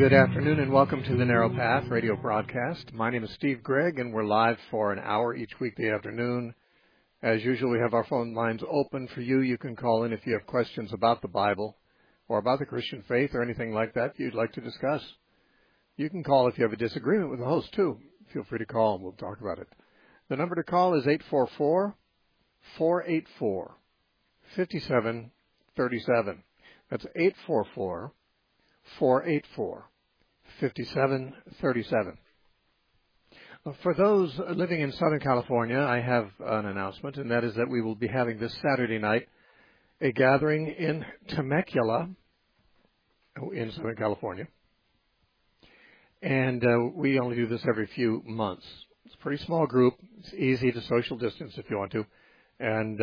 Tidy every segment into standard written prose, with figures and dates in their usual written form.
Good afternoon and welcome to the Narrow Path radio broadcast. My name is Steve Gregg and we're live for an hour each weekday afternoon. As usual, we have our phone lines open for you. You can call in if you have questions about the Bible or about the Christian faith or anything like that you'd like to discuss. You can call if you have a disagreement with the host too. Feel free to call and we'll talk about it. The number to call is 844-484-5737. That's 844-484-5737. For those living in Southern California, I have an announcement, and that is that we will be having this Saturday night a gathering in Temecula in Southern California. And we only do this every few months. It's a pretty small group. It's easy to social distance if you want to. And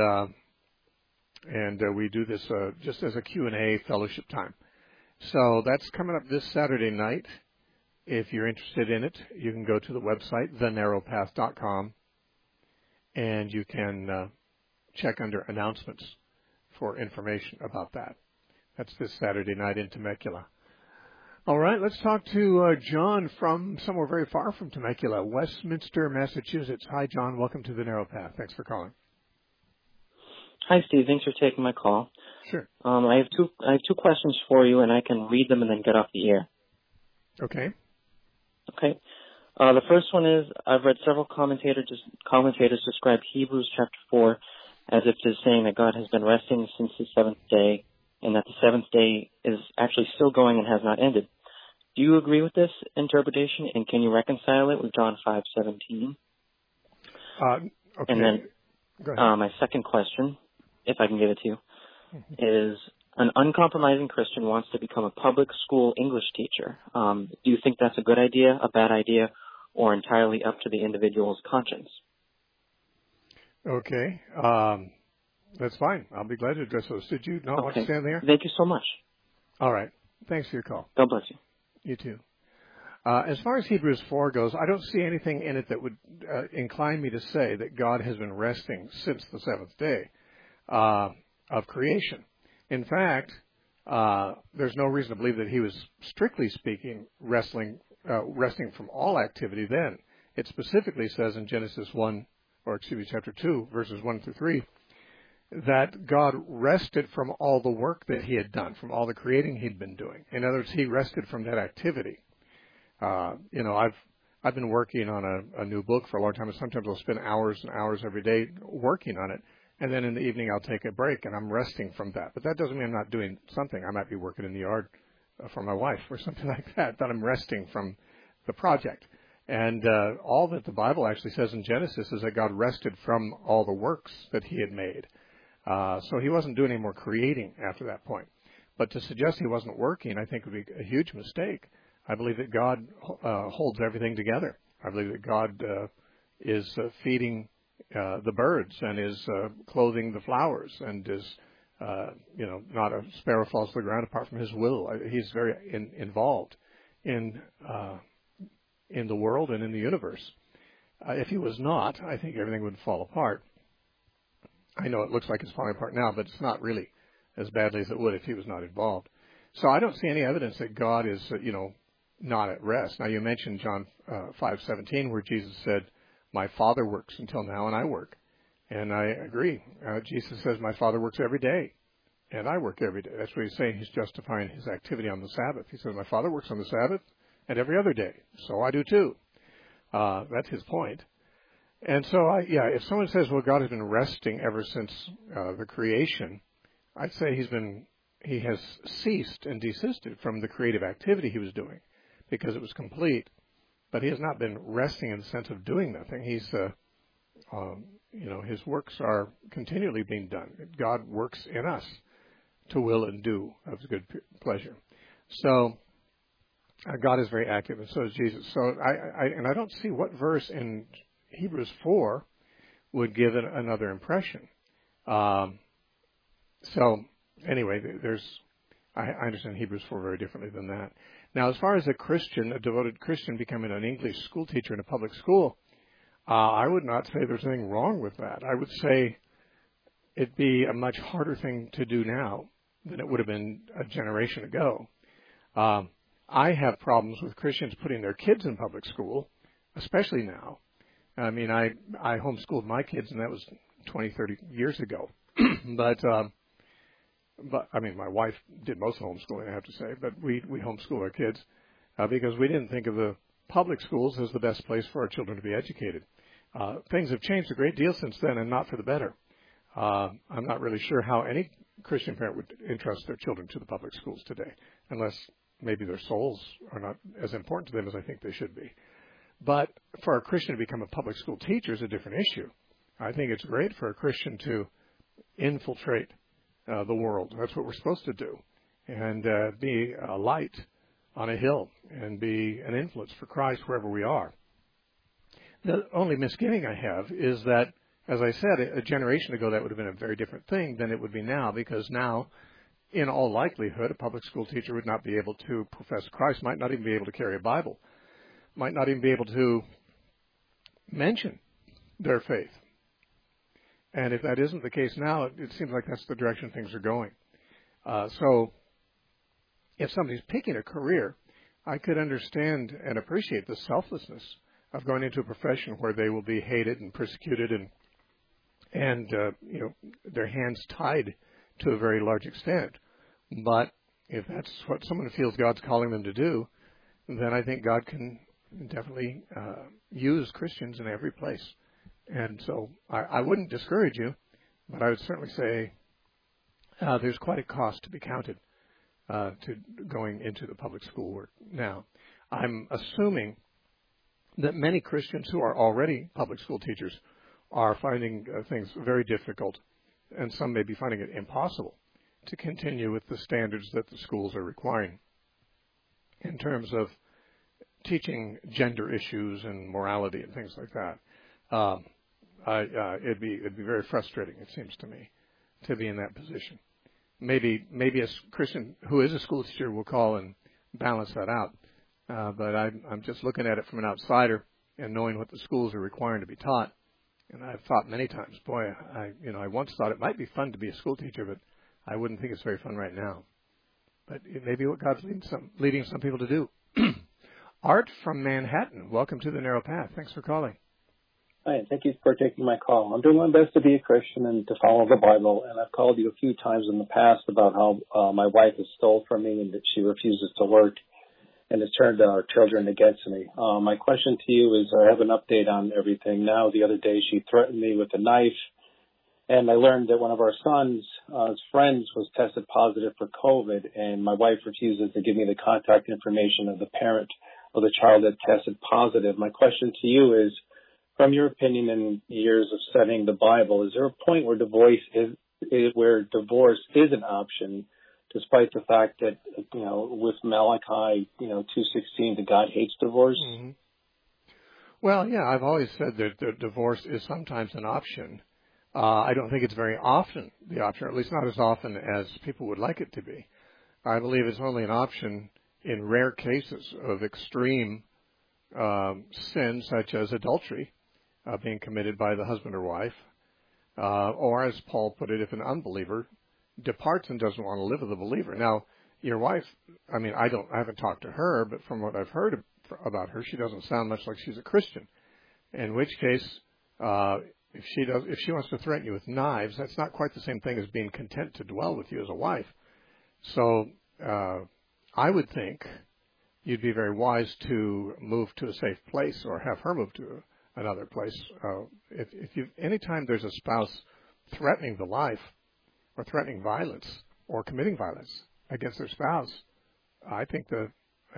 we do this just as a Q&A fellowship time. So that's coming up this Saturday night. If you're interested in it, you can go to the website, thenarrowpath.com, and you can check under announcements for information about that. That's this Saturday night in Temecula. All right, let's talk to John from somewhere very far from Temecula, Westminster, Massachusetts. Hi, John. Welcome to the Narrow Path. Thanks for calling. Hi, Steve. Thanks for taking my call. Sure. I have two questions for you, and I can read them and then get off the air. Okay. Okay. The first one is, I've read several commentators describe Hebrews chapter 4 as if it is saying that God has been resting since the seventh day, and that the seventh day is actually still going and has not ended. Do you agree with this interpretation, and can you reconcile it with John 5:17? Okay. And then Go ahead. My second question, if I can give it to you, is an uncompromising Christian wants to become a public school English teacher. Do you think that's a good idea, a bad idea, or entirely up to the individual's conscience? Okay. That's fine. I'll be glad to address those. Did you not want to stand there? Thank you so much. All right. Thanks for your call. God bless you. You too. As far as Hebrews 4 goes, I don't see anything in it that would incline me to say that God has been resting since the seventh day of creation. In fact, there's no reason to believe that he was, strictly speaking, resting from all activity then. It specifically says in chapter 2, verses 1 through 3, that God rested from all the work that he had done, from all the creating he'd been doing. In other words, he rested from that activity. I've been working on a new book for a long time, and sometimes I'll spend hours and hours every day working on it. And then in the evening, I'll take a break, and I'm resting from that. But that doesn't mean I'm not doing something. I might be working in the yard for my wife or something like that, but I'm resting from the project. And all that the Bible actually says in Genesis is that God rested from all the works that he had made. So he wasn't doing any more creating after that point. But to suggest he wasn't working, I think would be a huge mistake. I believe that God holds everything together. I believe that God is feeding the birds and is clothing the flowers and is, not a sparrow falls to the ground apart from his will. He's very involved in the world and in the universe. If he was not, I think everything would fall apart. I know it looks like it's falling apart now, but it's not really as badly as it would if he was not involved. So I don't see any evidence that God is, not at rest. Now, you mentioned John 5:17, where Jesus said, "My Father works until now, and I work." And I agree. Jesus says, "My Father works every day, and I work every day." That's what he's saying. He's justifying his activity on the Sabbath. He says, "My Father works on the Sabbath and every other day, so I do too." That's his point. And so, if someone says, "Well, God has been resting ever since the creation," I'd say he has ceased and desisted from the creative activity he was doing because it was complete. But he has not been resting in the sense of doing nothing. He's, his works are continually being done. God works in us to will and do of his good pleasure. So God is very active, and so is Jesus. So I don't see what verse in Hebrews 4 would give it another impression. So anyway, I understand Hebrews 4 very differently than that. Now, as far as a devoted Christian becoming an English school teacher in a public school, I would not say there's anything wrong with that. I would say it'd be a much harder thing to do now than it would have been a generation ago. I have problems with Christians putting their kids in public school, especially now. I mean, I homeschooled my kids, and that was 20, 30 years ago. But I mean, my wife did most of the homeschooling, I have to say. But we homeschool our kids because we didn't think of the public schools as the best place for our children to be educated. Things have changed a great deal since then, and not for the better. I'm not really sure how any Christian parent would entrust their children to the public schools today, unless maybe their souls are not as important to them as I think they should be. But for a Christian to become a public school teacher is a different issue. I think it's great for a Christian to infiltrate the world. That's what we're supposed to do, and be a light on a hill and be an influence for Christ wherever we are. The only misgiving I have is that, as I said, a generation ago that would have been a very different thing than it would be now, because now, in all likelihood, a public school teacher would not be able to profess Christ, might not even be able to carry a Bible, might not even be able to mention their faith. And if that isn't the case now, it seems like that's the direction things are going. So if somebody's picking a career, I could understand and appreciate the selflessness of going into a profession where they will be hated and persecuted and their hands tied to a very large extent. But if that's what someone feels God's calling them to do, then I think God can definitely use Christians in every place. And so I wouldn't discourage you, but I would certainly say there's quite a cost to be counted to going into the public school work. Now, I'm assuming that many Christians who are already public school teachers are finding things very difficult, and some may be finding it impossible to continue with the standards that the schools are requiring in terms of teaching gender issues and morality and things like that. It'd be very frustrating, it seems to me, to be in that position. Maybe a Christian who is a school teacher will call and balance that out. But I'm just looking at it from an outsider and knowing what the schools are requiring to be taught. And I've thought many times, boy, I once thought it might be fun to be a school teacher, but I wouldn't think it's very fun right now. But it may be what God's leading some people to do. Art from Manhattan, welcome to the Narrow Path. Thanks for calling. Hi, thank you for taking my call. I'm doing my best to be a Christian and to follow the Bible, and I've called you a few times in the past about how my wife has stole from me and that she refuses to work and has turned our children against me. My question to you is, I have an update on everything now. The other day she threatened me with a knife, and I learned that one of our son's friends was tested positive for COVID, and my wife refuses to give me the contact information of the parent of the child that tested positive. My question to you is, from your opinion and years of studying the Bible, is there a point where divorce is an option, despite the fact that, with Malachi, 2:16, that God hates divorce? Mm-hmm. Well, yeah, I've always said that divorce is sometimes an option. I don't think it's very often the option, or at least not as often as people would like it to be. I believe it's only an option in rare cases of extreme sin, such as adultery, being committed by the husband or wife, or as Paul put it, if an unbeliever departs and doesn't want to live with a believer. Now, your wife, I haven't talked to her, but from what I've heard about her, she doesn't sound much like she's a Christian. In which case, if she wants to threaten you with knives, that's not quite the same thing as being content to dwell with you as a wife. So, I would think you'd be very wise to move to a safe place or have her move to another place. Anytime there's a spouse threatening the life or threatening violence or committing violence against their spouse, I think the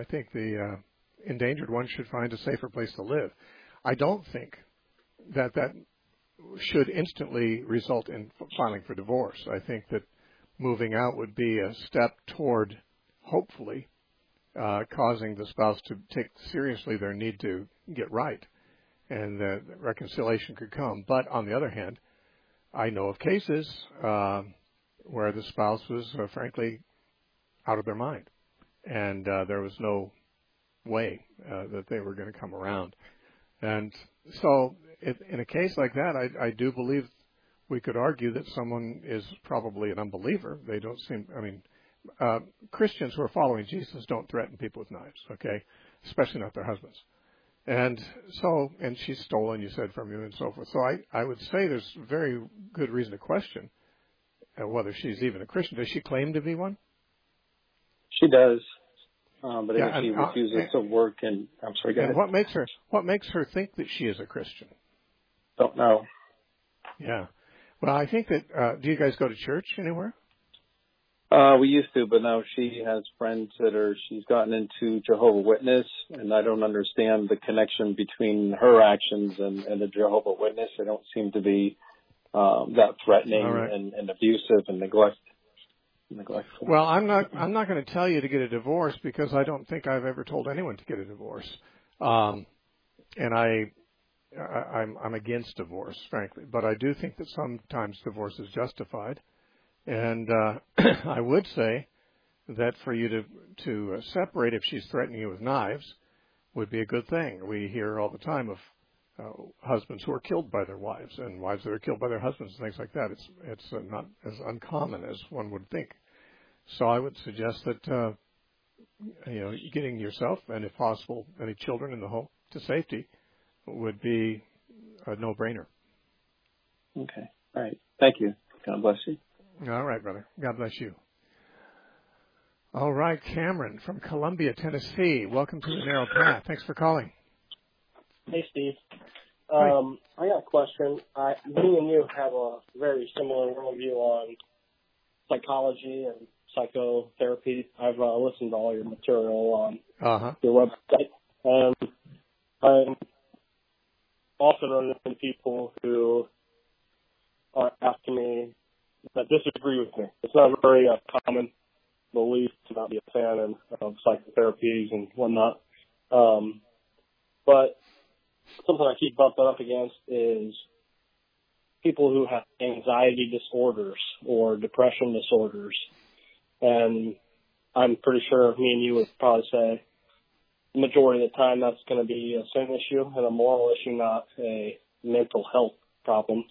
endangered one should find a safer place to live. I don't think that should instantly result in filing for divorce. I think that moving out would be a step toward, hopefully, causing the spouse to take seriously their need to get right, and the reconciliation could come. But on the other hand, I know of cases where the spouse was frankly out of their mind, and there was no way that they were going to come around. And so in a case like that, I do believe we could argue that someone is probably an unbeliever. They don't seem, Christians who are following Jesus don't threaten people with knives, okay? Especially not their husbands. And she's stolen, you said, from you and so forth. So I would say there's very good reason to question whether she's even a Christian. Does she claim to be one? She does. But she refuses to work, and I'm sorry, go ahead. What makes her think that she is a Christian? Don't know. Yeah. Well, I think that, do you guys go to church anywhere? We used to, but now she has friends she's gotten into Jehovah's Witness, and I don't understand the connection between her actions and the Jehovah's Witness. They don't seem to be that threatening and abusive and neglectful. Well, I'm not going to tell you to get a divorce because I don't think I've ever told anyone to get a divorce. And I'm against divorce, frankly, but I do think that sometimes divorce is justified. And I would say that for you to separate if she's threatening you with knives would be a good thing. We hear all the time of husbands who are killed by their wives and wives that are killed by their husbands and things like that. It's not as uncommon as one would think. So I would suggest that getting yourself and, if possible, any children in the home to safety would be a no-brainer. Okay. All right. Thank you. God bless you. All right, brother. God bless you. All right, Cameron from Columbia, Tennessee. Welcome to the Narrow Path. Thanks for calling. Hey, Steve. Hi. I got a question. Me and you have a very similar worldview on psychology and psychotherapy. I've listened to all your material on your website. And I'm often running into people who are asking me that disagree with me. It's not a very common belief to not be a fan of psychotherapies and whatnot. But something I keep bumping up against is people who have anxiety disorders or depression disorders. And I'm pretty sure me and you would probably say the majority of the time that's going to be a sin issue and a moral issue, not a mental health problem.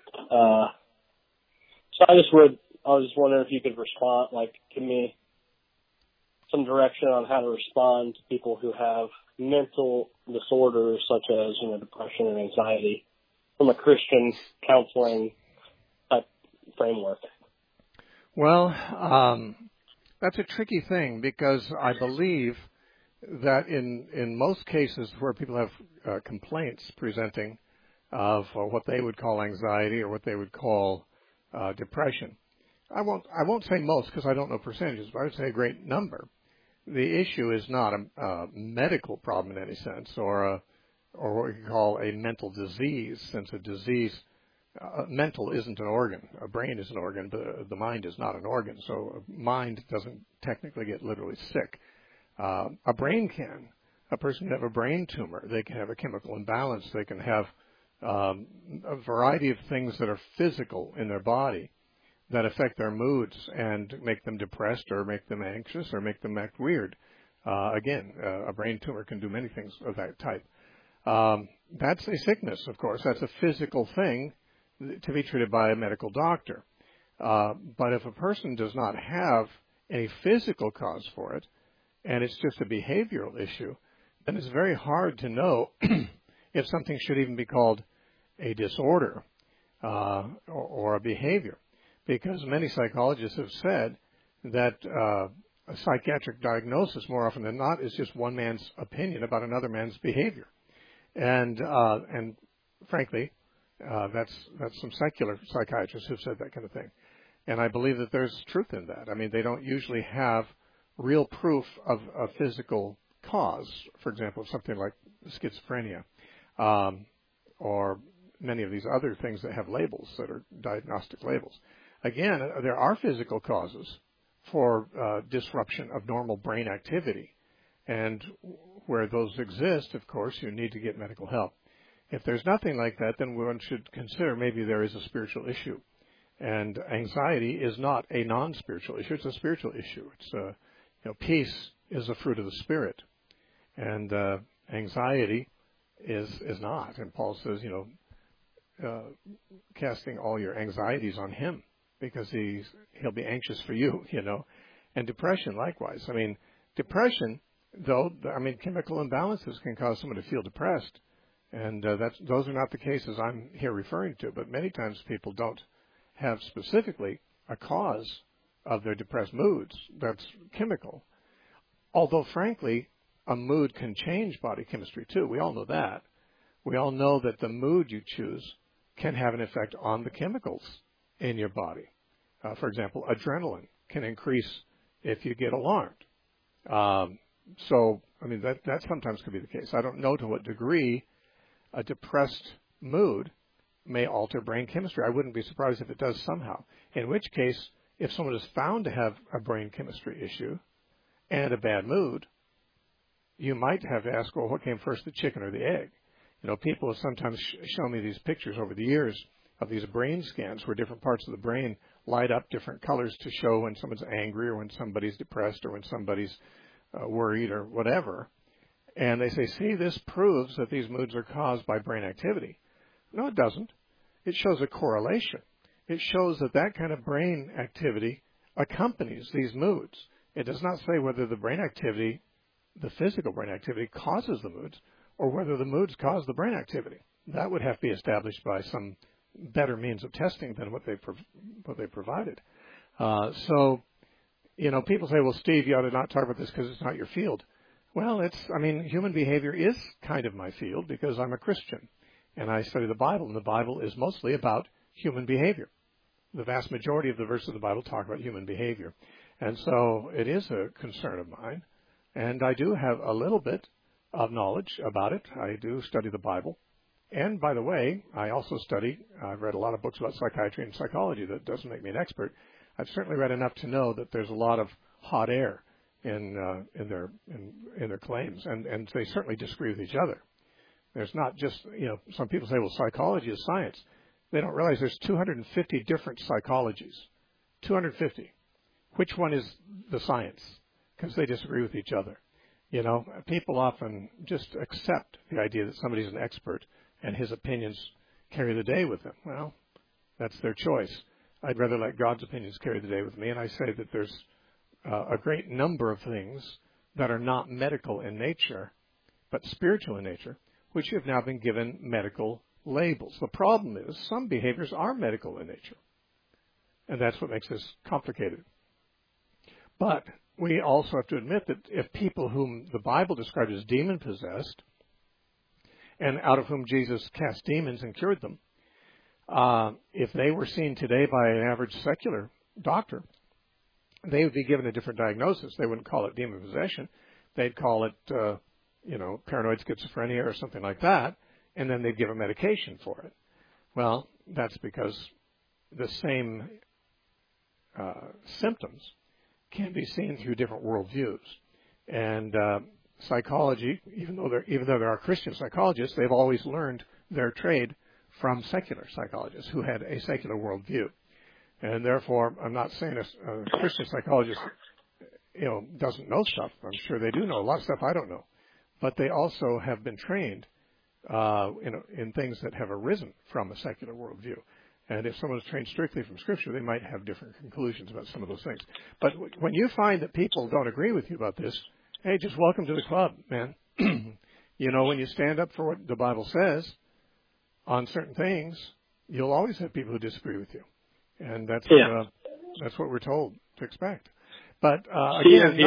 So I was just wondering if you could respond, give me some direction on how to respond to people who have mental disorders such as, depression and anxiety from a Christian counseling type framework. Well, that's a tricky thing because I believe that in most cases where people have complaints presenting of what they would call anxiety or what they would call depression, I won't say most because I don't know percentages, but I would say a great number. The issue is not a medical problem in any sense, or what we call a mental disease, since a disease, mental isn't an organ. A brain is an organ, but the mind is not an organ. So a mind doesn't technically get literally sick. A brain can. A person can have a brain tumor. They can have a chemical imbalance. They can have a variety of things that are physical in their body that affect their moods and make them depressed or make them anxious or make them act weird. Again, a brain tumor can do many things of that type. That's a sickness, of course. That's a physical thing to be treated by a medical doctor. But if a person does not have a physical cause for it, and it's just a behavioral issue, then it's very hard to know if something should even be called a disorder or a behavior. Because many psychologists have said that a psychiatric diagnosis, more often than not, is just one man's opinion about another man's behavior. And frankly, that's some secular psychiatrists who've said that kind of thing. And I believe that there's truth in that. I mean, they don't usually have real proof of a physical cause, for example, something like schizophrenia, or many of these other things that have labels that are diagnostic labels. Again, there are physical causes for disruption of normal brain activity. And where those exist, of course, you need to get medical help. If there's nothing like that, then one should consider maybe there is a spiritual issue. And anxiety is not a non-spiritual issue. It's a spiritual issue. It's peace is a fruit of the Spirit. And anxiety is not. And Paul says, casting all your anxieties on Him, because he'll be anxious for you, And depression, likewise. I mean, depression, though, chemical imbalances can cause someone to feel depressed. And those are not the cases I'm here referring to. But many times people don't have specifically a cause of their depressed moods that's chemical. Although, frankly, a mood can change body chemistry, too. We all know that. We all know that the mood you choose can have an effect on the chemicals in your body. For example, adrenaline can increase if you get alarmed. That sometimes could be the case. I don't know to what degree a depressed mood may alter brain chemistry. I wouldn't be surprised if it does somehow. In which case, if someone is found to have a brain chemistry issue and a bad mood, you might have to ask, well, what came first, the chicken or the egg? You know, people have sometimes shown me these pictures over the years of these brain scans where different parts of the brain light up different colors to show when someone's angry or when somebody's depressed or when somebody's worried or whatever. And they say, see, this proves that these moods are caused by brain activity. No, it doesn't. It shows a correlation. It shows that that kind of brain activity accompanies these moods. It does not say whether the brain activity, the physical brain activity, causes the moods or whether the moods cause the brain activity. That would have to be established by some better means of testing than what they provided. So, you know, people say, well, Steve, you ought to not talk about this because it's not your field. Well, human behavior is kind of my field because I'm a Christian and I study the Bible, and the Bible is mostly about human behavior. The vast majority of the verses of the Bible talk about human behavior. And so it is a concern of mine, and I do have a little bit of knowledge about it. I do study the Bible. And by the way, I also I've read a lot of books about psychiatry and psychology. That doesn't make me an expert. I've certainly read enough to know that there's a lot of hot air in their claims, and they certainly disagree with each other. There's not just, some people say, well, psychology is science. They don't realize there's 250 different psychologies. 250. Which one is the science? Because they disagree with each other. You know, people often just accept the idea that somebody's an expert and his opinions carry the day with them. Well, that's their choice. I'd rather let God's opinions carry the day with me, and I say that there's a great number of things that are not medical in nature, but spiritual in nature, which have now been given medical labels. The problem is some behaviors are medical in nature, and that's what makes this complicated. But we also have to admit that if people whom the Bible describes as demon-possessed, and out of whom Jesus cast demons and cured them, if they were seen today by an average secular doctor, they would be given a different diagnosis. They wouldn't call it demon possession. They'd call it, paranoid schizophrenia or something like that, and then they'd give a medication for it. Well, that's because the same symptoms can be seen through different worldviews. And psychology, even though there are Christian psychologists, they've always learned their trade from secular psychologists who had a secular worldview. And therefore, I'm not saying a Christian psychologist, doesn't know stuff. I'm sure they do know a lot of stuff I don't know. But they also have been trained in things that have arisen from a secular worldview. And if someone is trained strictly from Scripture, they might have different conclusions about some of those things. But when you find that people don't agree with you about this, hey, just welcome to the club, man. When you stand up for what the Bible says on certain things, you'll always have people who disagree with you. And that's what we're told to expect. But again,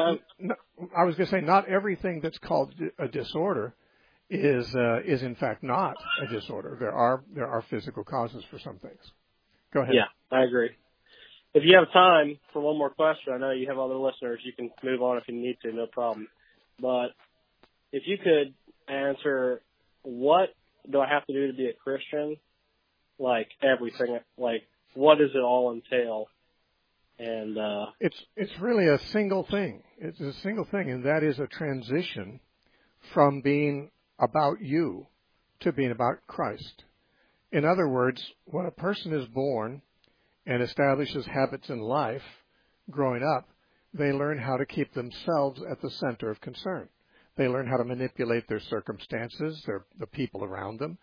I was going to say, not everything that's called a disorder is in fact not a disorder. There are physical causes for some things. Go ahead. Yeah, I agree. If you have time for one more question, I know you have other listeners. You can move on if you need to, no problem. But if you could answer, what do I have to do to be a Christian? Like everything, like what does it all entail? And it's really a single thing. It's a single thing, and that is a transition from being about you to being about Christ. In other words, when a person is born and establishes habits in life, growing up, they learn how to keep themselves at the center of concern. They learn how to manipulate their circumstances, the people around them.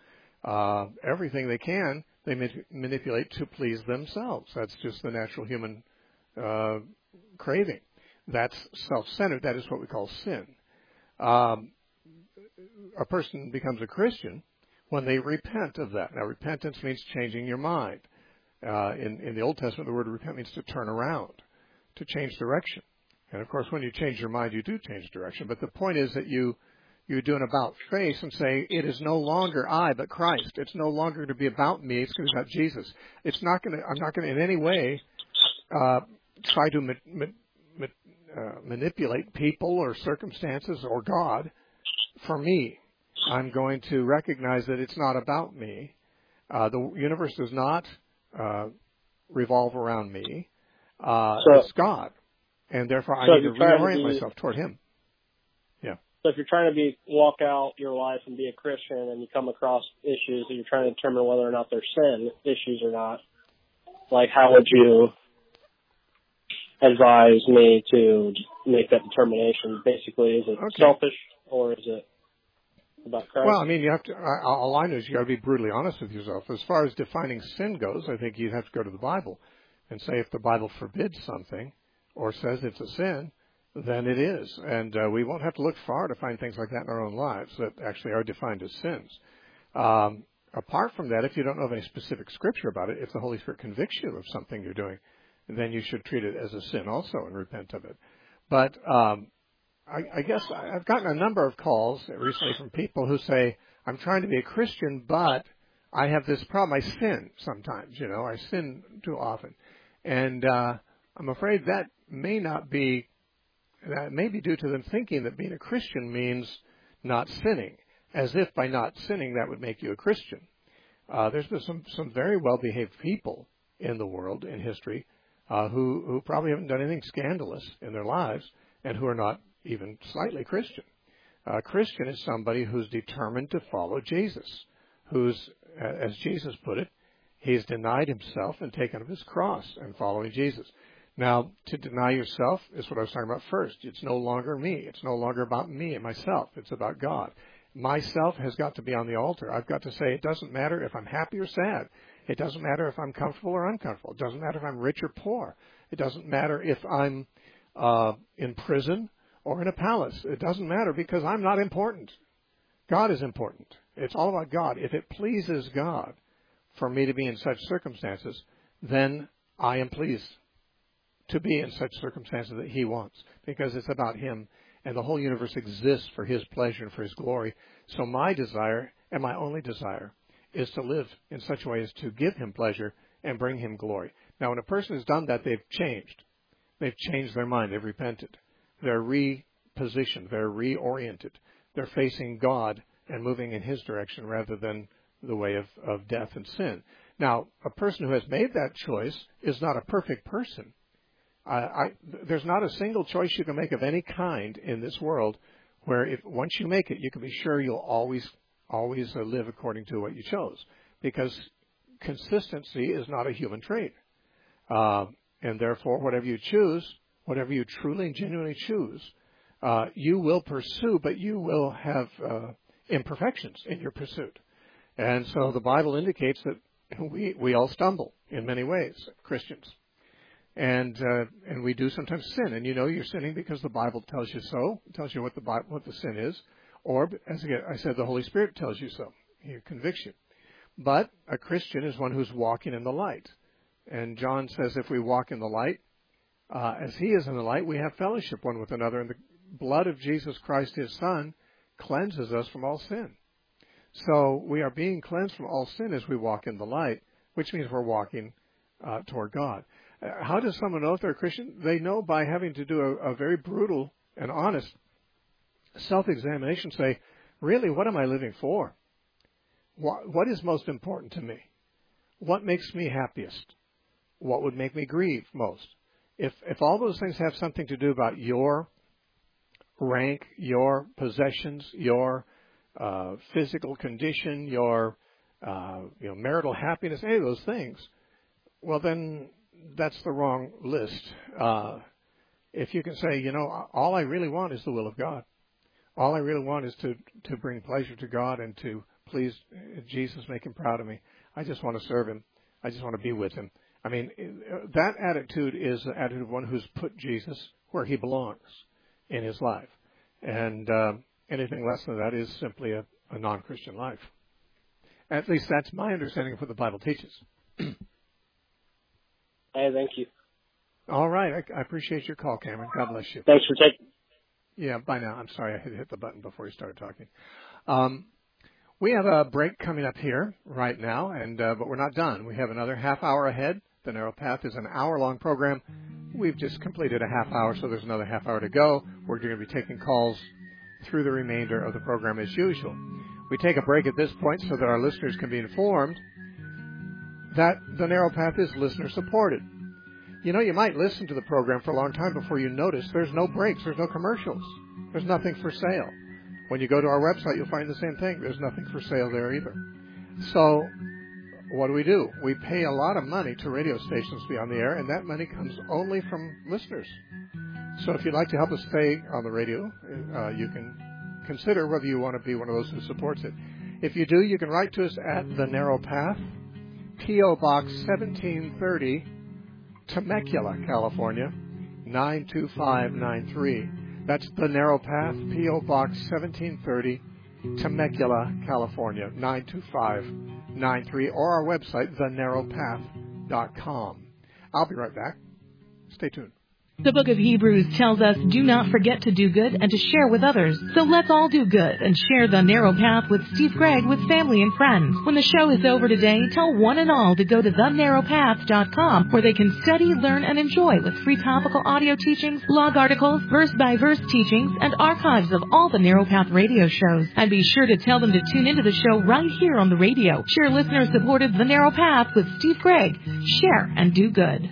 Everything they can, they manipulate to please themselves. That's just the natural human craving. That's self-centered. That is what we call sin. A person becomes a Christian when they repent of that. Now, repentance means changing your mind. In the Old Testament, the word repent means to turn around, to change direction. And, of course, when you change your mind, you do change direction. But the point is that you do an about-face and say, it is no longer I, but Christ. It's no longer to be about me. It's going to be about Jesus. I'm not going to in any way try to manipulate people or circumstances or God for me. I'm going to recognize that it's not about me. The universe does not revolve around me. It's God. And therefore I need to reorient myself toward Him. Yeah. So if you're trying to walk out your life and be a Christian and you come across issues and you're trying to determine whether or not they're sin issues or not, like how would you advise me to make that determination? Basically, is it selfish or is it about Christ? Well, I mean, you have to. All I know is you got to be brutally honest with yourself. As far as defining sin goes, I think you have to go to the Bible and say if the Bible forbids something or says it's a sin, then it is. And we won't have to look far to find things like that in our own lives that actually are defined as sins. Apart from that, if you don't know of any specific scripture about it, if the Holy Spirit convicts you of something you're doing, then you should treat it as a sin also and repent of it. But I guess I've gotten a number of calls recently from people who say, I'm trying to be a Christian, but I have this problem. I sin sometimes, I sin too often. And I'm afraid that may be due to them thinking that being a Christian means not sinning, as if by not sinning that would make you a Christian. There's been some very well-behaved people in the world, in history, who probably haven't done anything scandalous in their lives and who are not even slightly Christian. A Christian is somebody who's determined to follow Jesus, who's, as Jesus put it, he's denied himself and taken up his cross and following Jesus. Now, to deny yourself is what I was talking about first. It's no longer me. It's no longer about me and myself. It's about God. Myself has got to be on the altar. I've got to say it doesn't matter if I'm happy or sad. It doesn't matter if I'm comfortable or uncomfortable. It doesn't matter if I'm rich or poor. It doesn't matter if I'm in prison or in a palace. It doesn't matter because I'm not important. God is important. It's all about God. If it pleases God for me to be in such circumstances, then I am pleased to be in such circumstances that He wants, because it's about Him, and the whole universe exists for His pleasure and for His glory. So my desire, and my only desire, is to live in such a way as to give Him pleasure and bring Him glory. Now, when a person has done that, they've changed. They've changed their mind. They've repented. They're repositioned. They're reoriented. They're facing God and moving in His direction rather than the way of death and sin. Now, a person who has made that choice is not a perfect person. There's not a single choice you can make of any kind in this world where once you make it, you can be sure you'll always live according to what you chose, because consistency is not a human trait. And therefore, whatever you choose, whatever you truly and genuinely choose, you will pursue, but you will have imperfections in your pursuit. And so the Bible indicates that we all stumble in many ways, Christians. And we do sometimes sin, and you're sinning because the Bible tells you so. It tells you what the sin is, or as I said, the Holy Spirit tells you so. He convicts you. But a Christian is one who's walking in the light, and John says, if we walk in the light, as He is in the light, we have fellowship one with another, and the blood of Jesus Christ, His Son, cleanses us from all sin. So we are being cleansed from all sin as we walk in the light, which means we're walking toward God. How does someone know if they're a Christian? They know by having to do a very brutal and honest self-examination. Say, really, what am I living for? What is most important to me? What makes me happiest? What would make me grieve most? If all those things have something to do about your rank, your possessions, your physical condition, your marital happiness, any of those things, well, then that's the wrong list. If you can say, all I really want is the will of God. All I really want is to bring pleasure to God and to please Jesus, make Him proud of me. I just want to serve Him. I just want to be with Him. I mean, that attitude is the attitude of one who's put Jesus where he belongs in his life. And anything less than that is simply a non-Christian life. At least that's my understanding of what the Bible teaches. Hey, thank you. All right. I appreciate your call, Cameron. God bless you. Thanks for taking. Yeah, bye now. I'm sorry I had hit the button before you started talking. We have a break coming up here right now, but we're not done. We have another half hour ahead. The Narrow Path is an hour-long program. We've just completed a half hour, so there's another half hour to go. We're going to be taking calls through the remainder of the program as usual. We take a break at this point so that our listeners can be informed that the Narrow Path is listener-supported. You know, you might listen to the program for a long time before you notice there's no breaks, there's no commercials, there's nothing for sale. When you go to our website, you'll find the same thing. There's nothing for sale there either. So what do? We pay a lot of money to radio stations to be on the air, and that money comes only from listeners. So if you'd like to help us stay on the radio, you can consider whether you want to be one of those who supports it. If you do, you can write to us at The Narrow Path, P.O. Box 1730, Temecula, California, 92593. That's The Narrow Path, P.O. Box 1730, Temecula, California, 92593, or our website, thenarrowpath.com. I'll be right back. Stay tuned. The book of Hebrews tells us, do not forget to do good and to share with others. So let's all do good and share The Narrow Path with Steve Gregg with family and friends. When the show is over today, tell one and all to go to thenarrowpath.com, where they can study, learn, and enjoy with free topical audio teachings, blog articles, verse-by-verse teachings, and archives of all the Narrow Path radio shows. And be sure to tell them to tune into the show right here on the radio. Share listener-supported The Narrow Path with Steve Gregg. Share and do good.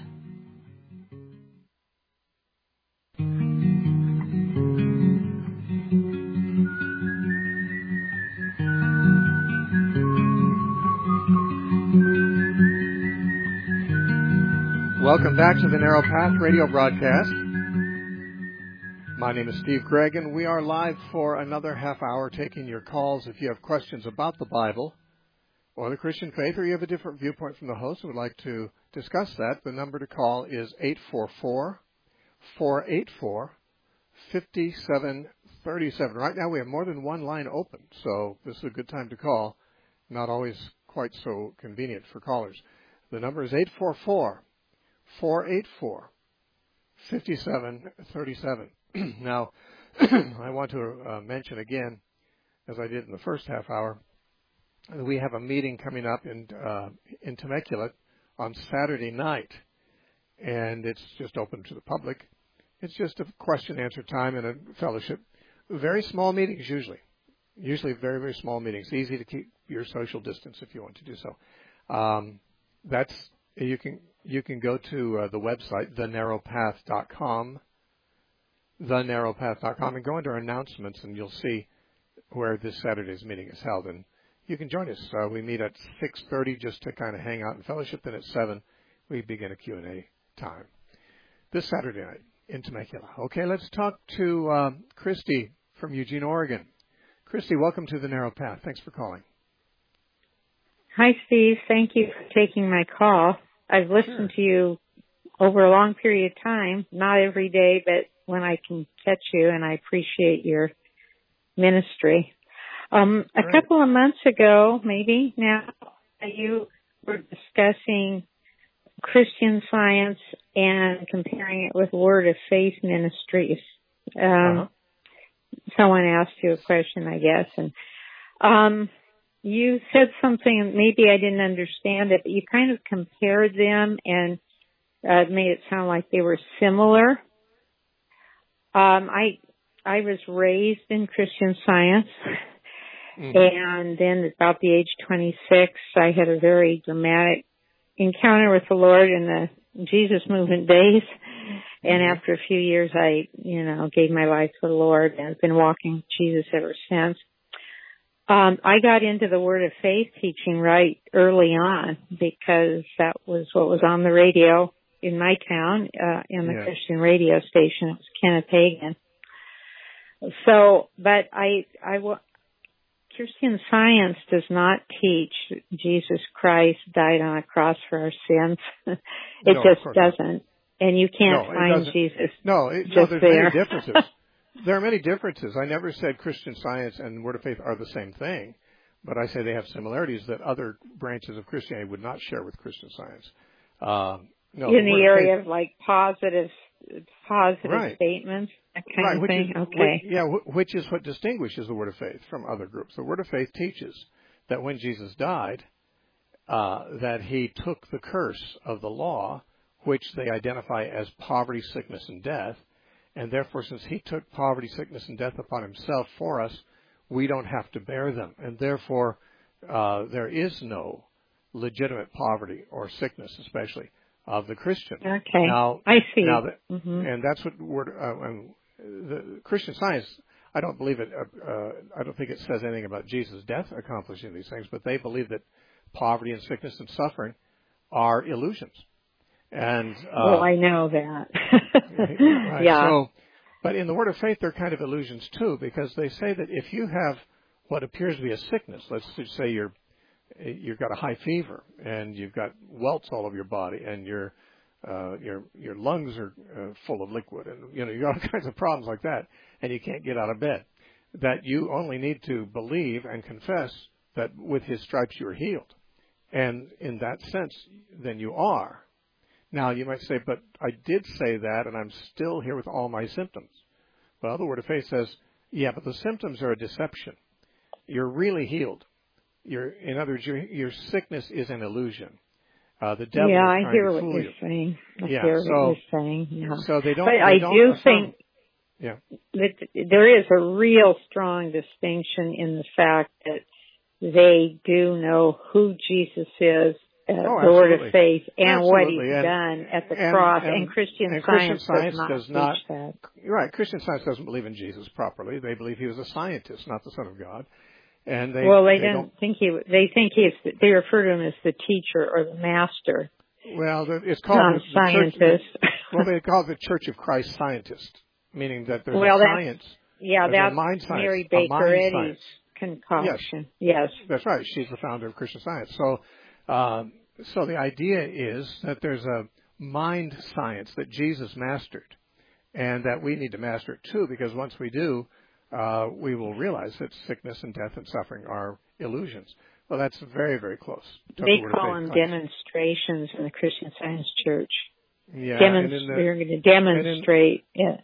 Welcome back to the Narrow Path radio broadcast. My name is Steve Gregg, and we are live for another half hour taking your calls. If you have questions about the Bible or the Christian faith, or you have a different viewpoint from the host and would like to discuss that, the number to call is 844-484-5737. Right now we have more than one line open, so this is a good time to call. Not always quite so convenient for callers. The number is 844-484-5737. Now, I want to mention again, as I did in the first half hour, that we have a meeting coming up in Temecula on Saturday night, and it's just open to the public. It's just a question-answer time and a fellowship. Very small meetings usually very, very small meetings. Easy to keep your social distance if you want to do so. You can go to the website, thenarrowpath.com, and go under announcements, and you'll see where this Saturday's meeting is held. And you can join us. We meet at 6:30 just to kind of hang out and fellowship. Then at 7, we begin a Q&A time. This Saturday night in Temecula. Okay, let's talk to Christy from Eugene, Oregon. Christy, welcome to the Narrow Path. Thanks for calling. Hi, Steve. Thank you for taking my call. I've listened to you over a long period of time, not every day, but when I can catch you, and I appreciate your ministry. A couple of months ago, maybe now, you were discussing Christian Science and comparing it with Word of Faith Ministries. Someone asked you a question, I guess, and you said something, maybe I didn't understand it, but you kind of compared them and made it sound like they were similar. I was raised in Christian Science, and then about the age 26, I had a very dramatic encounter with the Lord in the Jesus movement days. And after a few years, I, gave my life to the Lord and I've been walking with Jesus ever since. I got into the Word of Faith teaching right early on because that was what was on the radio in my town, in the Christian radio station. It was Kenneth Hagin. So, but Christian Science does not teach Jesus Christ died on a cross for our sins. It just doesn't. And you can't find Jesus just there's there. Many differences. There are many differences. I never said Christian Science and Word of Faith are the same thing, but I say they have similarities that other branches of Christianity would not share with Christian Science. In the area of like positive statements, that kind of thing. Which is what distinguishes the Word of Faith from other groups. The Word of Faith teaches that when Jesus died, that He took the curse of the law, which they identify as poverty, sickness, and death, and therefore, since He took poverty, sickness, and death upon Himself for us, we don't have to bear them, and therefore there is no legitimate poverty or sickness, especially of the Christian. Okay, now, I see. Now and that's what the Christian Science. I don't believe it. I don't think it says anything about Jesus' death accomplishing these things, but they believe that poverty and sickness and suffering are illusions. And well, I know that. right. Yeah. So, but in the Word of Faith, they're kind of illusions too, because they say that if you have what appears to be a sickness, let's just say you've got a high fever and you've got welts all over your body and your lungs are full of liquid and you got all kinds of problems like that and you can't get out of bed, that you only need to believe and confess that with His stripes you are healed. And in that sense, then you are. Now, you might say, but I did say that, and I'm still here with all my symptoms. Well, the Word of Faith says, yeah, but the symptoms are a deception. You're really healed. In other words, your sickness is an illusion. The devil is trying to fool you. I hear what you're saying. I hear what you're saying. Yeah. So they don't. But I do think that there is a real strong distinction in the fact that they do know who Jesus is. The Word of Faith and what He's done at the cross, and Christian Science does not teach that. Right, Christian Science doesn't believe in Jesus properly. They believe He was a scientist, not the Son of God. And they they refer to Him as the teacher or the master. Well, it's called the scientist. They call it the Church of Christ Scientist, meaning that there's a science. That's a mind science, Mary Baker Eddy's concoction. Yes, that's right. She's the founder of Christian Science. So the idea is that there's a mind science that Jesus mastered, and that we need to master it too, because once we do, we will realize that sickness and death and suffering are illusions. Well, that's very, very close. They call them demonstrations in the Christian Science Church. Yeah, we're going to demonstrate.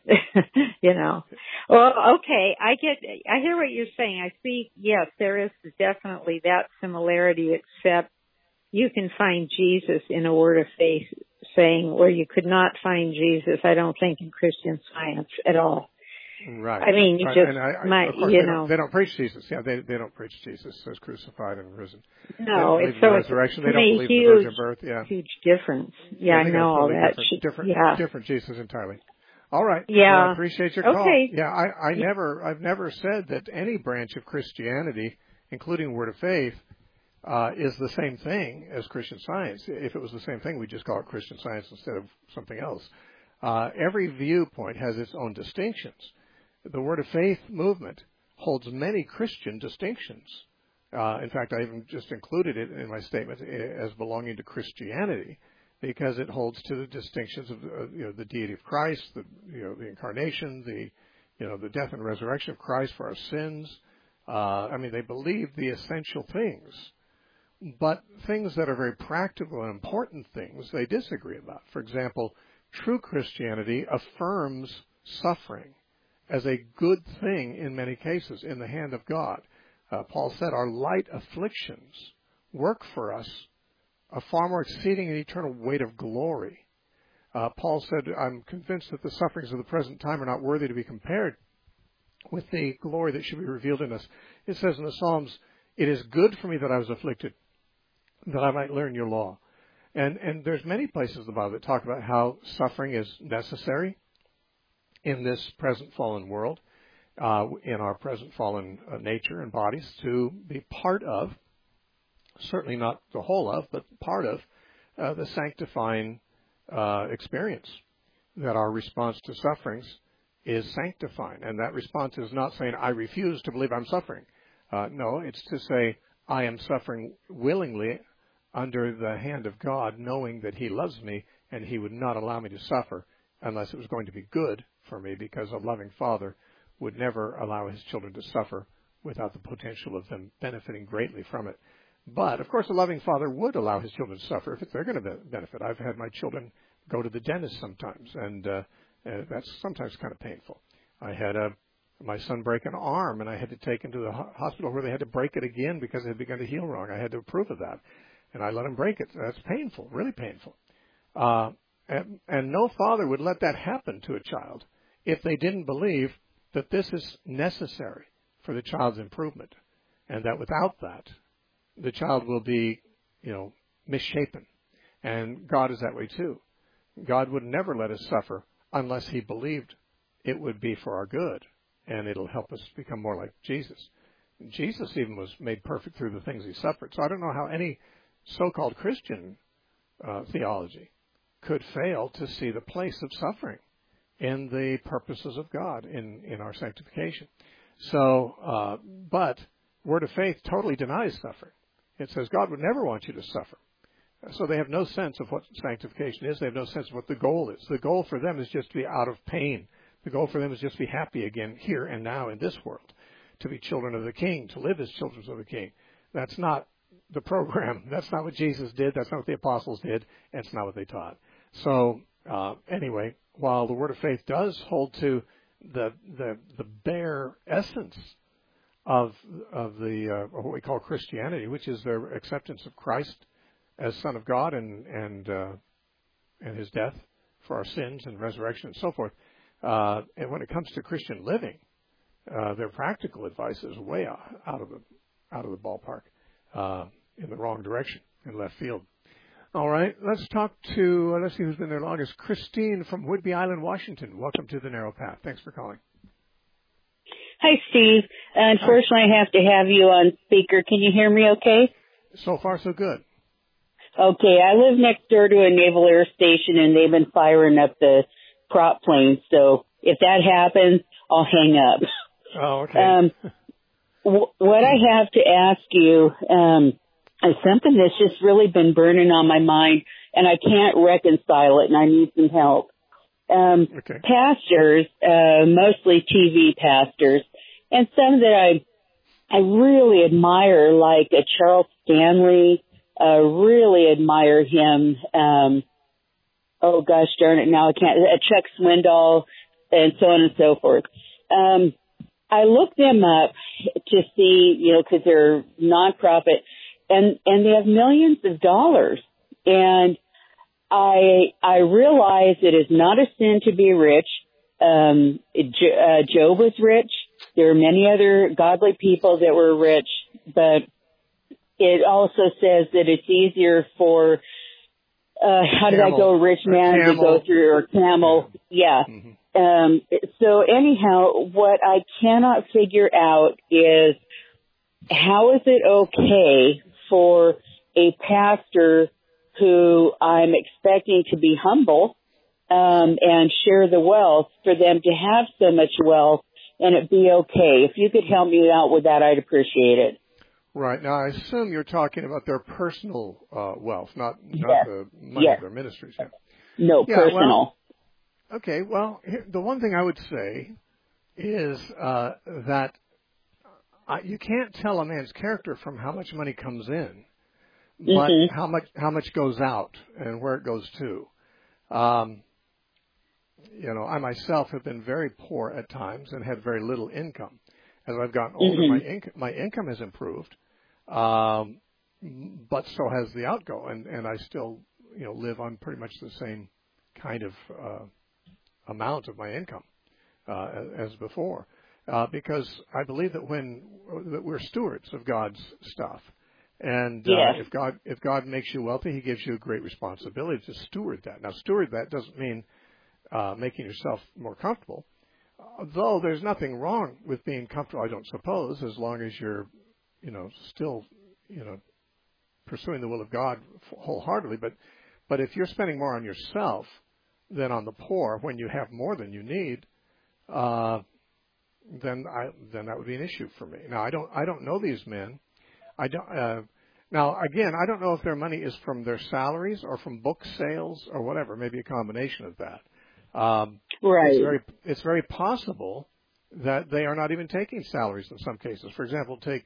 Well, okay, I hear what you're saying. I see. Yes, there is definitely that similarity, except you can find Jesus in a Word of Faith saying where you could not find Jesus, I don't think, in Christian Science at all. Right. I mean, you just they don't preach Jesus. Yeah, they don't preach Jesus as crucified and risen. No, it's so resurrection. They don't believe in the virgin birth. Yeah, huge difference. Yeah, I know all that. Different Jesus entirely. All right. Yeah. Well, I appreciate your call. Okay. Yeah, I've never said that any branch of Christianity, including Word of Faith, is the same thing as Christian Science. If it was the same thing, we'd just call it Christian Science instead of something else. Every viewpoint has its own distinctions. The Word of Faith movement holds many Christian distinctions. In fact, I even just included it in my statement as belonging to Christianity, because it holds to the distinctions of the deity of Christ, the incarnation, the death and resurrection of Christ for our sins. They believe the essential things. But things that are very practical and important things, they disagree about. For example, true Christianity affirms suffering as a good thing in many cases in the hand of God. Paul said, our light afflictions work for us a far more exceeding and eternal weight of glory. Paul said, I'm convinced that the sufferings of the present time are not worthy to be compared with the glory that should be revealed in us. It says in the Psalms, it is good for me that I was afflicted, that I might learn your law. And there's many places in the Bible that talk about how suffering is necessary in this present fallen world, in our present fallen nature and bodies, to be part of, certainly not the whole of, but part of the sanctifying experience, that our response to sufferings is sanctifying. And that response is not saying, I refuse to believe I'm suffering. No, it's to say I am suffering willingly under the hand of God, knowing that He loves me and He would not allow me to suffer unless it was going to be good for me, because a loving Father would never allow His children to suffer without the potential of them benefiting greatly from it. But, of course, a loving Father would allow His children to suffer if they're going to benefit. I've had my children go to the dentist sometimes, and that's sometimes kind of painful. I had my son break an arm, and I had to take him to the hospital where they had to break it again because it had begun to heal wrong. I had to approve of that, and I let him break it. That's painful, really painful. And no father would let that happen to a child if they didn't believe that this is necessary for the child's improvement, and that without that, the child will be, misshapen. And God is that way too. God would never let us suffer unless He believed it would be for our good, and it'll help us become more like Jesus. Jesus even was made perfect through the things He suffered. So I don't know how any so-called Christian theology could fail to see the place of suffering in the purposes of God in our sanctification. So, but Word of Faith totally denies suffering. It says God would never want you to suffer. So they have no sense of what sanctification is. They have no sense of what the goal is. The goal for them is just to be out of pain. The goal for them is just to be happy again here and now in this world, to be children of the King, to live as children of the King. That's not the program. That's not what Jesus did. That's not what the apostles did. And it's not what they taught. So anyway, while the Word of Faith does hold to the bare essence of the what we call Christianity, which is their acceptance of Christ as Son of God and His death for our sins and resurrection and so forth. And when it comes to Christian living, their practical advice is way out of the ballpark, in the wrong direction, in left field. All right, let's see who's been there longest. Christine from Whidbey Island, Washington. Welcome to the Narrow Path. Thanks for calling. Hi, Steve. Unfortunately, I have to have you on speaker. Can you hear me okay? So far, so good. Okay, I live next door to a naval air station, and they've been firing up the prop planes. So if that happens, I'll hang up. Oh, okay. What I have to ask you is something that's just really been burning on my mind, and I can't reconcile it, and I need some help. Okay. Pastors, mostly TV pastors, and some that I really admire, like Charles Stanley, really admire him. Oh gosh darn it, now I can't. Chuck Swindoll, and so on and so forth. I looked them up to see, because they're nonprofit, and they have millions of dollars. And I realize it is not a sin to be rich. Job was rich. There are many other godly people that were rich, but it also says that it's easier for, how did I go, rich man to go through, or camel. Yeah. Mm-hmm. So anyhow, what I cannot figure out is, how is it okay for a pastor who I'm expecting to be humble, and share the wealth, for them to have so much wealth and it be okay? If you could help me out with that, I'd appreciate it. Right. Now, I assume you're talking about their personal wealth, not the money of their ministries. Yeah. No, personal. Well, okay. Well, the one thing I would say is that you can't tell a man's character from how much money comes in, but how much goes out and where it goes to. I myself have been very poor at times and had very little income. As I've gotten older, my income has improved, but so has the outgo, and I still live on pretty much the same kind of amount of my income as before, because I believe that that we're stewards of God's stuff. And if God makes you wealthy, He gives you a great responsibility to steward that. Now, steward that doesn't mean making yourself more comfortable, though there's nothing wrong with being comfortable, I don't suppose, as long as you're, still, pursuing the will of God wholeheartedly. But if you're spending more on yourself than on the poor when you have more than you need, then that would be an issue for me. Now, I don't know these men. Now, again, I don't know if their money is from their salaries or from book sales or whatever. Maybe a combination of that. Right. It's very possible that they are not even taking salaries in some cases. For example, take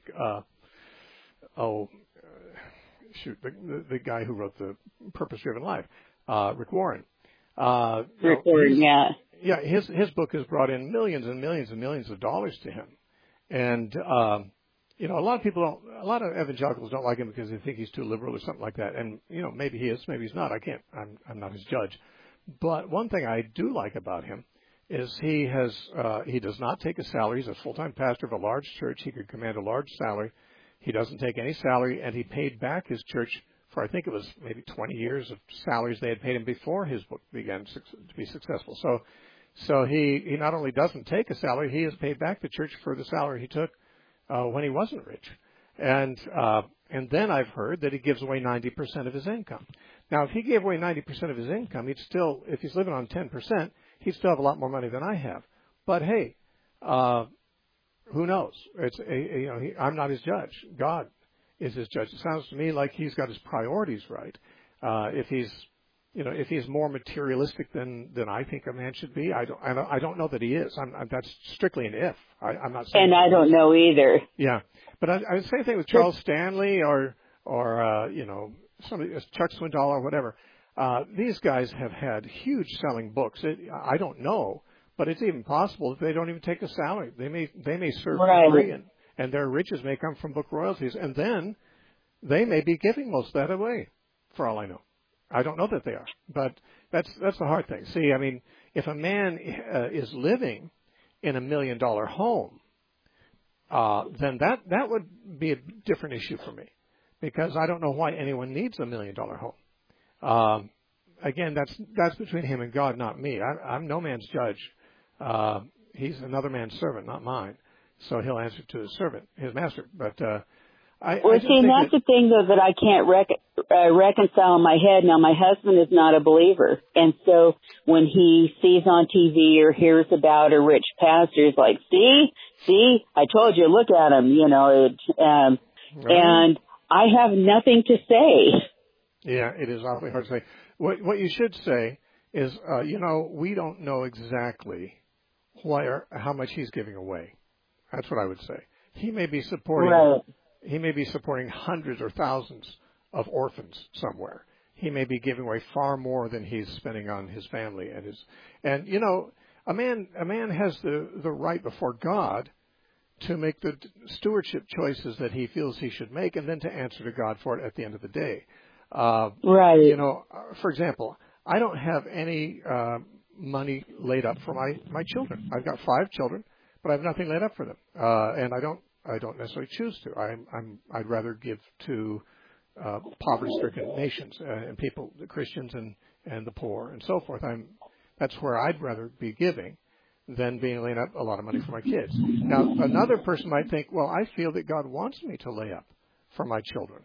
the guy who wrote The Purpose-Driven Life, Rick Warren. Rick Warren, yeah. Yeah, his book has brought in millions and millions and millions of dollars to him, and a lot of evangelicals don't like him because they think he's too liberal or something like that. And maybe he is, maybe he's not. I'm not his judge. But one thing I do like about him is he does not take a salary. He's a full-time pastor of a large church. He could command a large salary. He doesn't take any salary, and he paid back his church for, I think it was maybe 20 years of salaries they had paid him before his book began to be successful. So he not only doesn't take a salary, he has paid back the church for the salary he took when he wasn't rich. And then I've heard that he gives away 90% of his income. Now, if he gave away 90% of his income, he'd still, if he's living on 10%, he'd still have a lot more money than I have. But hey, who knows? I'm not his judge. God is his judge. It sounds to me like he's got his priorities right. If he's more materialistic than I think a man should be, I don't know that he is. That's strictly an if. I'm not saying. And I don't know either. Yeah, but I would say the same thing with Charles Stanley or somebody, Chuck Swindoll or whatever. These guys have had huge selling books. I don't know, but it's even possible that they don't even take a salary. They may serve for free, and their riches may come from book royalties, and then they may be giving most of that away, for all I know. I don't know that they are, but that's the hard thing. See, I mean, if a man is living in $1 million home, then that would be a different issue for me, because I don't know why anyone needs $1 million home. Again, that's between him and God, not me. I'm no man's judge. He's another man's servant, not mine. So he'll answer to his servant, his master. But that's the thing though that I can't reconcile in my head. Now, my husband is not a believer, and so when he sees on TV or hears about a rich pastor, he's like, "See, I told you. Look at him." Right. And I have nothing to say. Yeah, it is awfully hard to say. What you should say is, we don't know exactly how much he's giving away. That's what I would say. He may be supporting. Right. He may be supporting hundreds or thousands of orphans somewhere. He may be giving away far more than he's spending on his family and a man has the right before God to make the stewardship choices that he feels he should make, and then to answer to God for it at the end of the day. Right. For example, I don't have any money laid up for my children. I've got 5 children, but I have nothing laid up for them, and I don't necessarily choose to. I'd rather give to poverty-stricken nations and people, the Christians and the poor and so forth. That's where I'd rather be giving than being laying up a lot of money for my kids. Now, another person might think, well, I feel that God wants me to lay up for my children.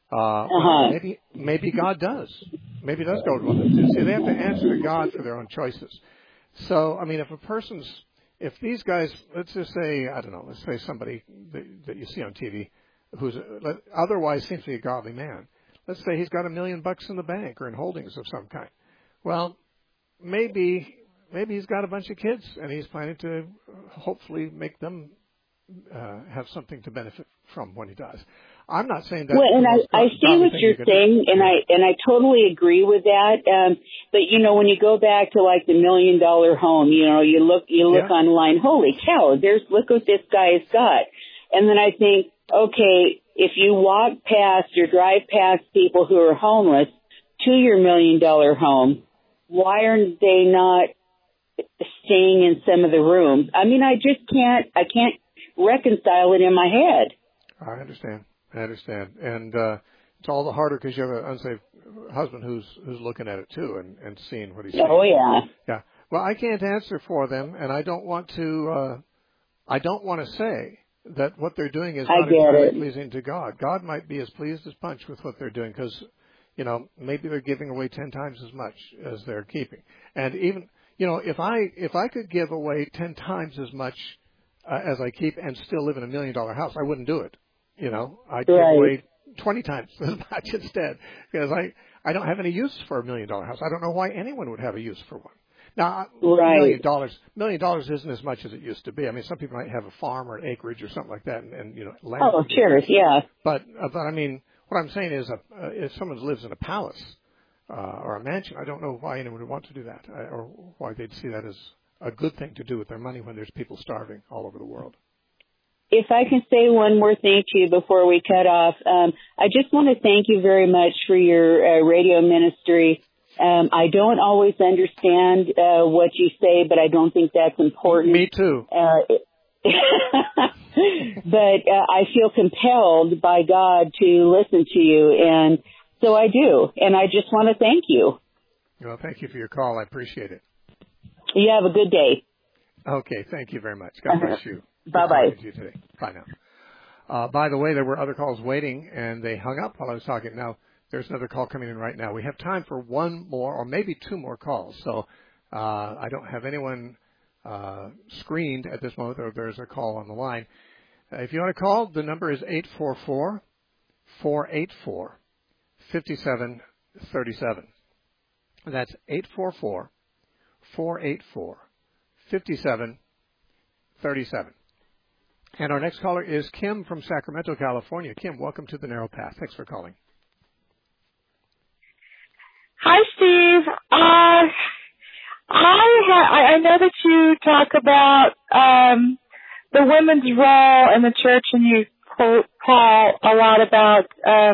Maybe God does. Maybe He does go to them too. See, they have to answer to God for their own choices. So, I mean, if these guys, let's just say, I don't know, let's say somebody that you see on TV who's otherwise seems to be a godly man. Let's say he's got $1 million in the bank or in holdings of some kind. Well, maybe he's got a bunch of kids and he's planning to hopefully make them have something to benefit from when he dies. I'm not saying that. Well, and I see what you're saying, and I totally agree with that. But when you go back to like the $1 million home, you look online. Holy cow! Look what this guy's got. And then I think, okay, if you walk past or drive past people who are homeless to your $1 million home, why aren't they not staying in some of the rooms? I mean, I can't reconcile it in my head. I understand. And it's all the harder because you have an unsaved husband who's looking at it too and seeing what he's seeing. Oh, yeah. Yeah. Well, I can't answer for them, and I don't want to say that what they're doing is not entirely pleasing to God. God might be as pleased as punch with what they're doing because, maybe they're giving away 10 times as much as they're keeping. And even, if I could give away 10 times as much as I keep and still live in $1 million house, I wouldn't do it. I'd give away 20 times as much instead, because I don't have any use for $1 million house. I don't know why anyone would have a use for one. Now, $1 million isn't as much as it used to be. I mean, some people might have a farm or an acreage or something like that, and land. Oh, sure, yeah. But I mean, what I'm saying is, if someone lives in a palace or a mansion, I don't know why anyone would want to do that, or why they'd see that as a good thing to do with their money when there's people starving all over the world. If I can say one more thing to you before we cut off, I just want to thank you very much for your radio ministry. I don't always understand what you say, but I don't think that's important. Me too. But I feel compelled by God to listen to you, and so I do. And I just want to thank you. Well, thank you for your call. I appreciate it. You have a good day. Okay, thank you very much. God bless you. Bye-bye. Good to you today. Bye now. By the way, there were other calls waiting, and they hung up while I was talking. Now, there's another call coming in right now. We have time for one more or maybe two more calls. So I don't have anyone screened at this moment, or there's a call on the line. If you want to call, the number is 844-484-5737. That's 844-484-5737. And our next caller is Kim from Sacramento, California. Kim, welcome to the Narrow Path. Thanks for calling. Hi, Steve. I know that you talk about the women's role in the church, and you quote Paul a lot about.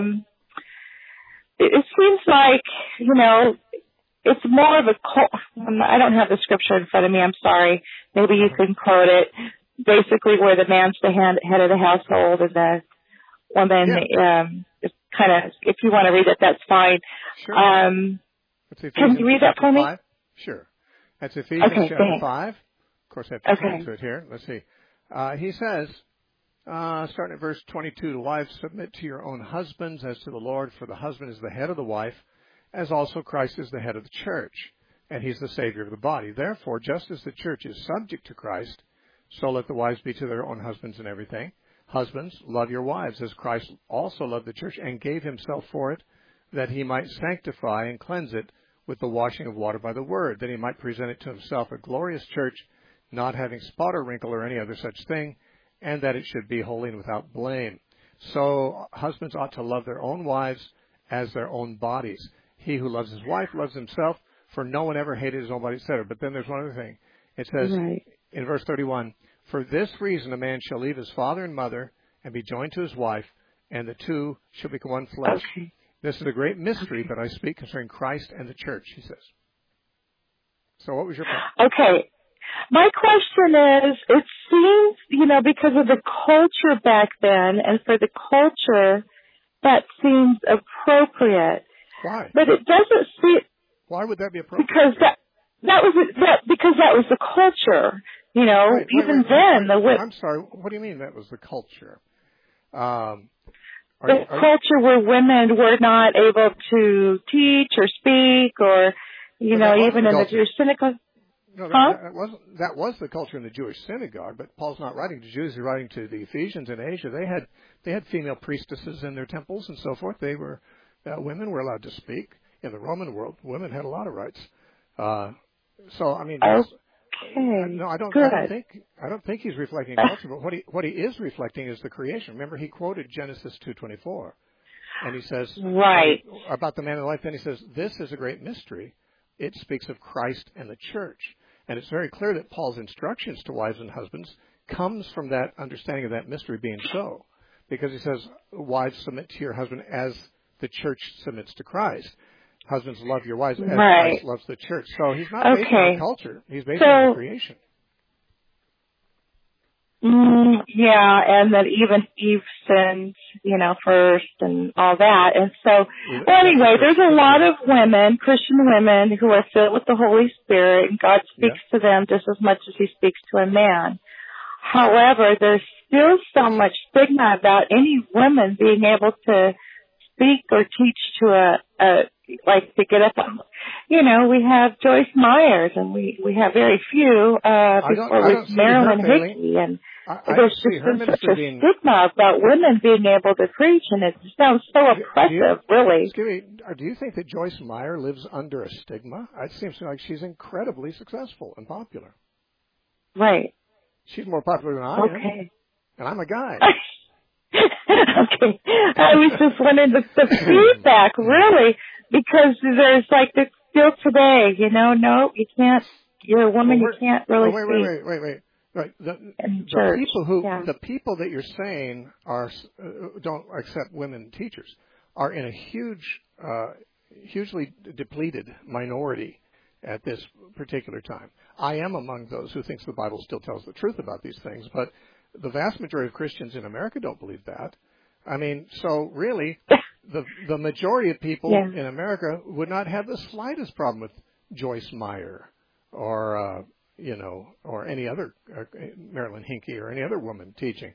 It seems like it's more of a. I don't have the scripture in front of me. I'm sorry. Maybe you can quote it. Basically, where the man's the head of the household, and the woman, kind of. If you want to read it, that's fine. Sure. Can you read that for me? 5? Sure. That's Ephesians chapter 5. Of course, I have to turn to it here. Let's see. He says, starting at verse 22, wives, submit to your own husbands as to the Lord, for the husband is the head of the wife, as also Christ is the head of the church, and he's the Savior of the body. Therefore, just as the church is subject to Christ, so let the wives be to their own husbands in everything. Husbands, love your wives, as Christ also loved the church and gave himself for it, that he might sanctify and cleanse it with the washing of water by the word, that he might present it to himself a glorious church, not having spot or wrinkle or any other such thing, and that it should be holy and without blame. So husbands ought to love their own wives as their own bodies. He who loves his wife loves himself, for no one ever hated his own body, etc. But then there's one other thing. It says in verse 31, for this reason a man shall leave his father and mother and be joined to his wife, and the two shall become one flesh. Okay. This is a great mystery, but I speak concerning Christ and the church, he says. So what was your point? Okay. My question is, it seems, because of the culture back then, and for the culture, that seems appropriate. Why? But it doesn't seem... Why would that be appropriate? Because that was the culture. I'm sorry, what do you mean that was the culture? The culture where women were not able to teach or speak, or even in the Jewish synagogue. No, that was the culture in the Jewish synagogue. But Paul's not writing to Jews; he's writing to the Ephesians in Asia. They had female priestesses in their temples and so forth. They were women were allowed to speak. In the Roman world, women had a lot of rights. So I mean, no, I don't think he's reflecting culture. But what he is reflecting is the creation. Remember, he quoted Genesis 2:24, and he says about the man and the wife. Then he says, "This is a great mystery." It speaks of Christ and the church, and it's very clear that Paul's instructions to wives and husbands comes from that understanding of that mystery being so, because he says, "Wives, submit to your husband as the church submits to Christ." Husbands, love your wives as Christ loves the church. So he's not based on culture. He's based on creation. And that even Eve sinned, first and all that. And so, anyway, there's a lot of women, Christian women, who are filled with the Holy Spirit, and God speaks to them just as much as he speaks to a man. However, there's still so much stigma about any woman being able to speak or teach to like to get up on, we have Joyce Myers, and we have very few, before with Marilyn Hickey, and there's just such a stigma about women being able to preach, and it sounds so oppressive, really. Excuse me, do you think that Joyce Meyer lives under a stigma? It seems like she's incredibly successful and popular. Right. She's more popular than I am. And I'm a guy. Okay. I was just wondering the feedback, really, because there's like this still today, no, you can't, you're a woman, you can't really Wait. Right. The people that you're saying don't accept women teachers are in a hugely depleted minority at this particular time. I am among those who thinks the Bible still tells the truth about these things, but the vast majority of Christians in America don't believe that. I mean, so really, the majority of people in America would not have the slightest problem with Joyce Meyer or or any other Marilyn Hickey or any other woman teaching.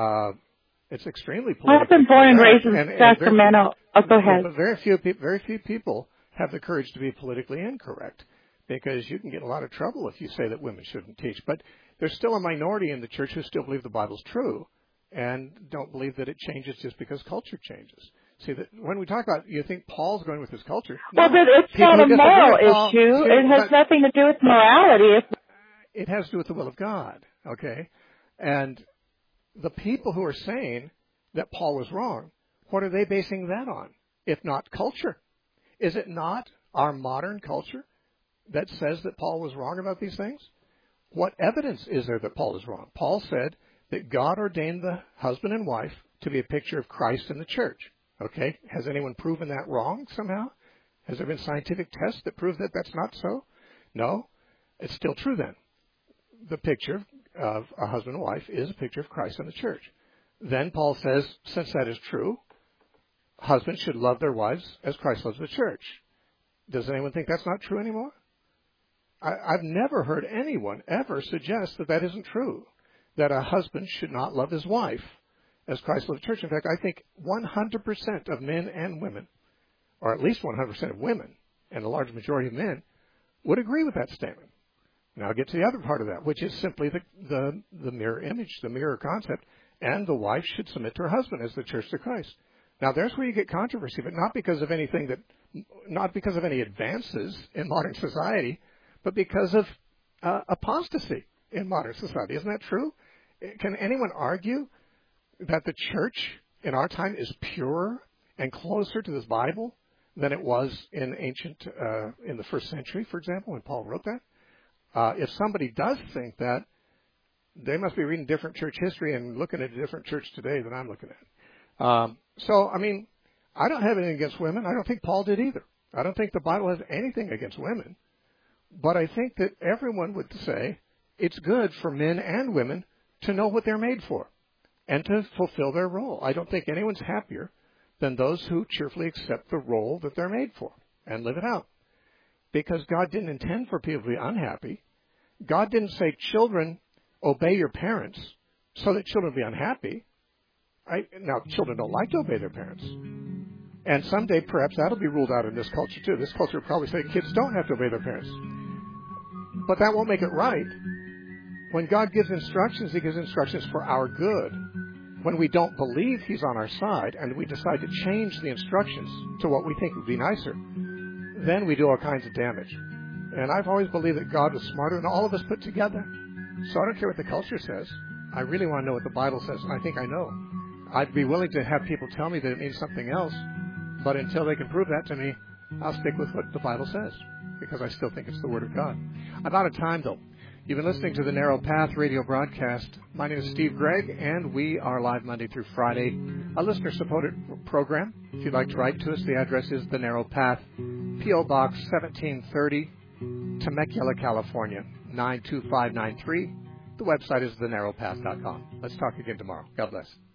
It's extremely political. I've been born and raised in Sacramento. Go ahead. But very few people have the courage to be politically incorrect, because you can get in a lot of trouble if you say that women shouldn't teach. But there's still a minority in the church who still believe the Bible's true and don't believe that it changes just because culture changes. See, that when we talk about, you think Paul's going with his culture. Well, but it's not a moral issue. It has nothing to do with morality. It has to do with the will of God, okay? And the people who are saying that Paul was wrong, what are they basing that on, if not culture? Is it not our modern culture that says that Paul was wrong about these things? What evidence is there that Paul is wrong? Paul said that God ordained the husband and wife to be a picture of Christ in the church. Okay, has anyone proven that wrong somehow? Has there been scientific tests that prove that that's not so? No, it's still true then. The picture of a husband and wife is a picture of Christ in the church. Then Paul says, since that is true, husbands should love their wives as Christ loves the church. Does anyone think that's not true anymore? I've never heard anyone ever suggest that that isn't true, that a husband should not love his wife as Christ loved the church. In fact, I think 100% of men and women, or at least 100% of women, and a large majority of men, would agree with that statement. Now I'll get to the other part of that, which is simply the mirror image, the mirror concept, and the wife should submit to her husband as the church to Christ. Now there's where you get controversy, but not because of any advances in modern society, but because of apostasy in modern society. Isn't that true? Can anyone argue that the church in our time is purer and closer to this Bible than it was in the first century, for example, when Paul wrote that? If somebody does think that, they must be reading different church history and looking at a different church today than I'm looking at. So, I mean, I don't have anything against women. I don't think Paul did either. I don't think the Bible has anything against women. But I think that everyone would say it's good for men and women to know what they're made for and to fulfill their role. I don't think anyone's happier than those who cheerfully accept the role that they're made for and live it out. Because God didn't intend for people to be unhappy. God didn't say, children, obey your parents so that children will be unhappy. Now, children don't like to obey their parents. And someday, perhaps, that'll be ruled out in this culture, too. This culture will probably say kids don't have to obey their parents. But that won't make it right. When God gives instructions, He gives instructions for our good. When we don't believe He's on our side and we decide to change the instructions to what we think would be nicer, then we do all kinds of damage. And I've always believed that God was smarter than all of us put together. So I don't care what the culture says. I really want to know what the Bible says, and I think I know. I'd be willing to have people tell me that it means something else, but until they can prove that to me, I'll stick with what the Bible says, because I still think it's the Word of God. I'm out of time, though. You've been listening to the Narrow Path radio broadcast. My name is Steve Gregg, and we are live Monday through Friday, a listener-supported program. If you'd like to write to us, the address is The Narrow Path, P.O. Box 1730, Temecula, California, 92593. The website is thenarrowpath.com. Let's talk again tomorrow. God bless.